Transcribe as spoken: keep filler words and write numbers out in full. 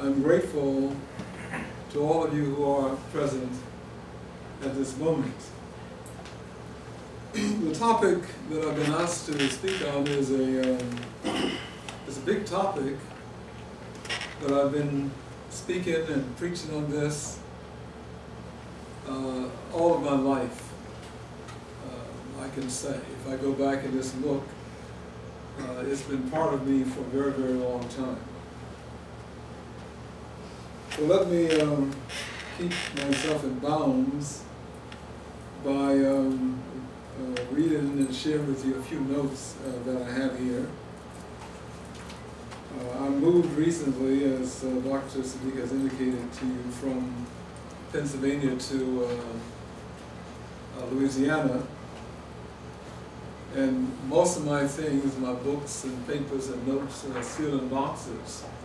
I'm grateful to all of you who are present at this moment. The topic that I've been asked to speak on is a, um, is a big topic, but I've been speaking and preaching on this uh, all of my life, uh, I can say. If I go back and just look, uh, it's been part of me for a very, very long time. So let me um, keep myself in bounds by um, uh, reading and sharing with you a few notes uh, that I have here. Uh, I moved recently, as uh, Doctor Sadiq has indicated to you, from Pennsylvania to uh, uh, Louisiana, and most of my things, my books and papers and notes, are still in boxes.